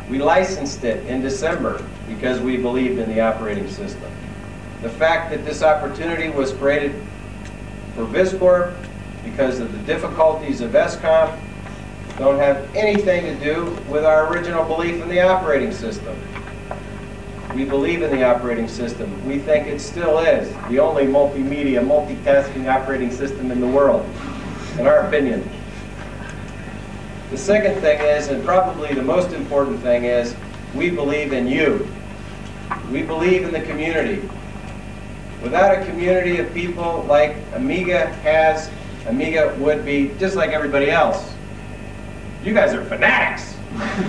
We licensed it in December because we believed in the operating system. The fact that this opportunity was created for VisCorp because of the difficulties of ESCOM don't have anything to do with our original belief in the operating system. We believe in the operating system. We think it still is the only multimedia, multitasking operating system in the world, in our opinion. The second thing is, and probably the most important thing is, we believe in you. We believe in the community. Without a community of people like Amiga has, Amiga would be just like everybody else. You guys are fanatics.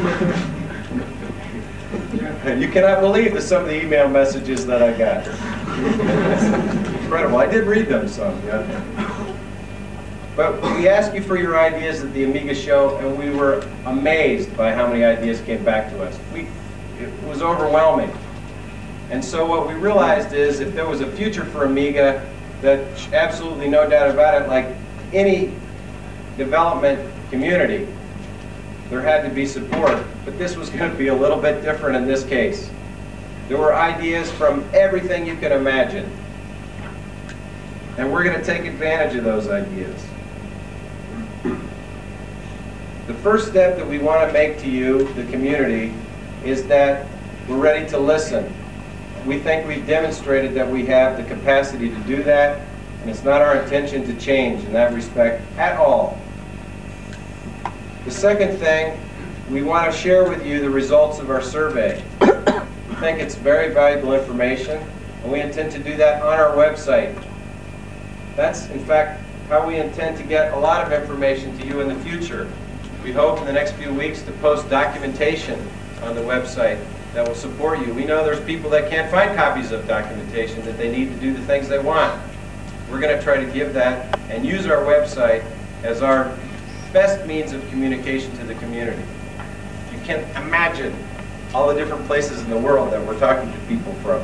You cannot believe some of the email messages that I got. Incredible. I did read them some. Yeah. But we asked you for your ideas at the Amiga show, and we were amazed by how many ideas came back to us. It was overwhelming. And so what we realized is if there was a future for Amiga, that absolutely no doubt about it, like any development community, there had to be support, but this was going to be a little bit different in this case. There were ideas from everything you can imagine, and we're going to take advantage of those ideas. The first step that we want to make to you, the community, is that we're ready to listen. We think we've demonstrated that we have the capacity to do that, and it's not our intention to change in that respect at all. The second thing, we want to share with you the results of our survey. We think it's very valuable information, and we intend to do that on our website. That's, in fact, how we intend to get a lot of information to you in the future. We hope in the next few weeks to post documentation on the website that will support you. We know there's people that can't find copies of documentation that they need to do the things they want. We're going to try to give that and use our website as our best means of communication to the community. You can't imagine all the different places in the world that we're talking to people from.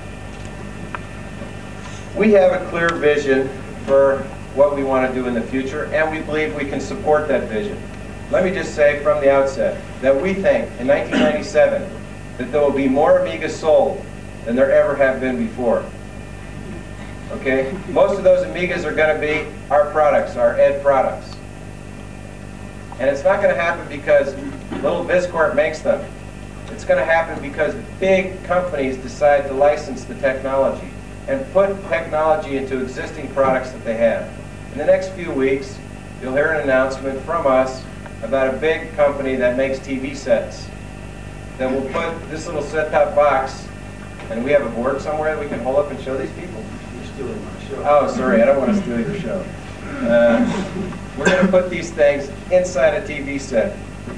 We have a clear vision for what we want to do in the future, and we believe we can support that vision. Let me just say from the outset that we think in 1997 that there will be more Amigas sold than there ever have been before. Okay? Most of those Amigas are going to be our products, our Ed products. And it's not going to happen because little VisCorp makes them. It's going to happen because big companies decide to license the technology and put technology into existing products that they have. In the next few weeks, you'll hear an announcement from us about a big company that makes TV sets that will put this little set-top box, and we have a board somewhere that we can hold up and show these people. You're stealing my show. Oh, sorry, I don't want to steal your show. We're going to put these things inside a TV set.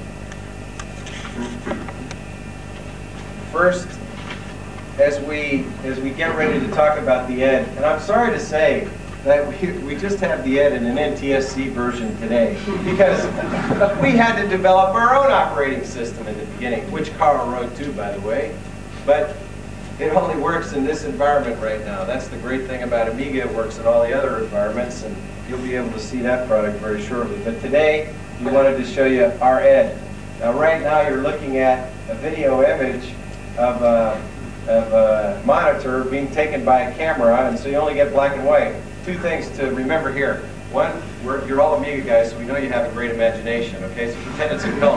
First, as we get ready to talk about the Ed, and I'm sorry to say that we just have the Ed in an NTSC version today because we had to develop our own operating system in the beginning, which Carl wrote too, by the way. But it only works in this environment right now. That's the great thing about Amiga. It works in all the other environments, and you'll be able to see that product very shortly. But today, we wanted to show you our Ed. Now, right now, you're looking at a video image of a monitor being taken by a camera, and so you only get black and white. Two things to remember here. One, you're all Amiga guys, so we know you have a great imagination, okay? So pretend it's a color.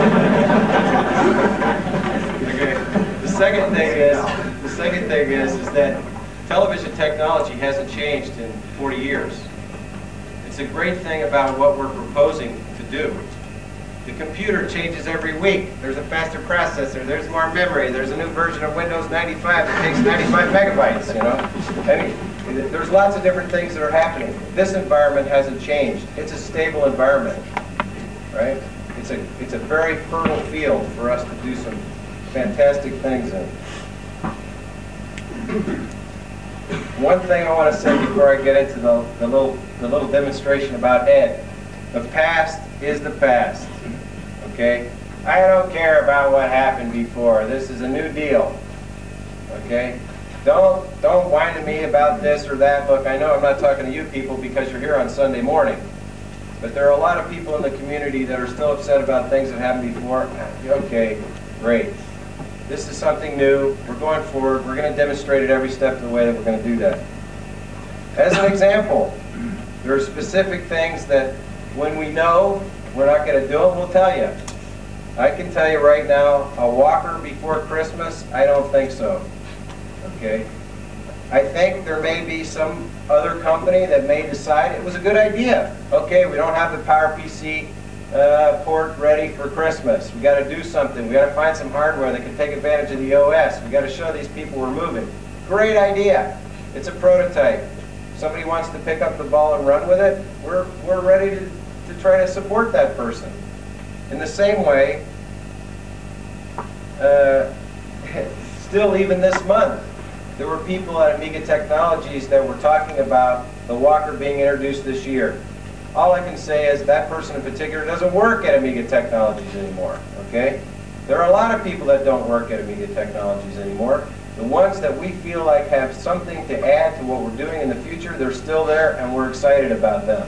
Okay. The second thing is that television technology hasn't changed in 40 years. It's a great thing about what we're proposing to do. The computer changes every week. There's a faster processor, there's more memory, there's a new version of Windows 95 that takes 95 megabytes, you know? I mean, there's lots of different things that are happening. This environment hasn't changed. It's a stable environment, right? It's a very fertile field for us to do some fantastic things in. One thing I want to say before I get into the little demonstration about Ed. The past is the past, okay? I don't care about what happened before. This is a new deal, okay? Don't whine to me about this or that. Look, I know I'm not talking to you people because you're here on Sunday morning, but there are a lot of people in the community that are still upset about things that happened before. Okay, Great. This is something new. We're going forward. We're going to demonstrate it every step of the way that we're going to do that. As an example, there are specific things that when we know we're not going to do them, we'll tell you. I can tell you right now, a walker before Christmas, I don't think so. Okay? I think there may be some other company that may decide it was a good idea. Okay, we don't have the PowerPC port ready for Christmas. We got to do something. We got to find some hardware that can take advantage of the OS. We got to show these people we're moving. Great idea. It's a prototype. Somebody wants to pick up the ball and run with it, we're ready to try to support that person. In the same way, still even this month, there were people at Amiga Technologies that were talking about the walker being introduced this year. All I can say is that person in particular doesn't work at Amiga Technologies anymore, okay? There are a lot of people that don't work at Amiga Technologies anymore. The ones that we feel like have something to add to what we're doing in the future, they're still there and we're excited about them.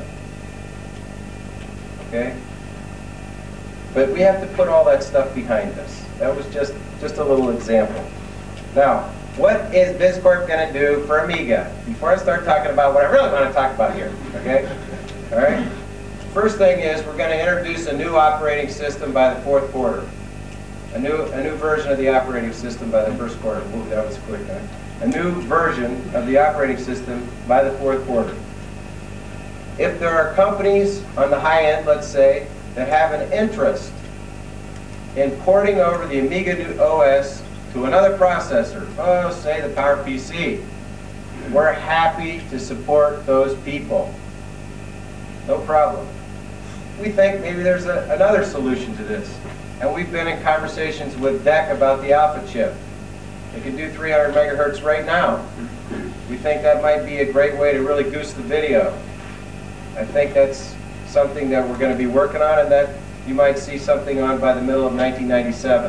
Okay? But we have to put all that stuff behind us. That was just a little example. Now, what is BizCorp going to do for Amiga? Before I start talking about what I really want to talk about here, okay? All right? First thing is we're going to introduce a new operating system by the fourth quarter. A new version of the operating system by the first quarter. Ooh, that was quick, huh? A new version of the operating system by the fourth quarter. If there are companies on the high end, let's say, that have an interest in porting over the Amiga OS to another processor, say the PowerPC, we're happy to support those people. No problem. We think maybe there's another solution to this. And we've been in conversations with DEC about the Alpha chip. It can do 300 megahertz right now. We think that might be a great way to really goose the video. I think that's something that we're going to be working on and that you might see something on by the middle of 1997.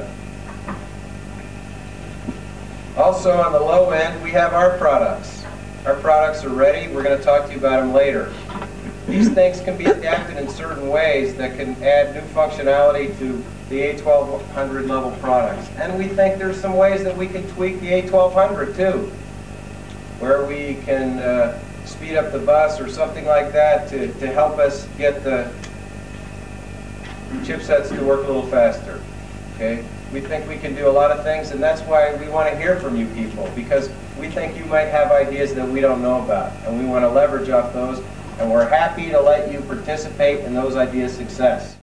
Also on the low end, we have our products. Our products are ready. We're going to talk to you about them later. These things can be adapted in certain ways that can add new functionality to the A1200 level products. And we think there's some ways that we can tweak the A1200 too, where we can speed up the bus or something like that to help us get the chipsets to work a little faster. Okay? We think we can do a lot of things, and that's why we want to hear from you people, because we think you might have ideas that we don't know about, and we want to leverage off those, and we're happy to let you participate in those ideas' success.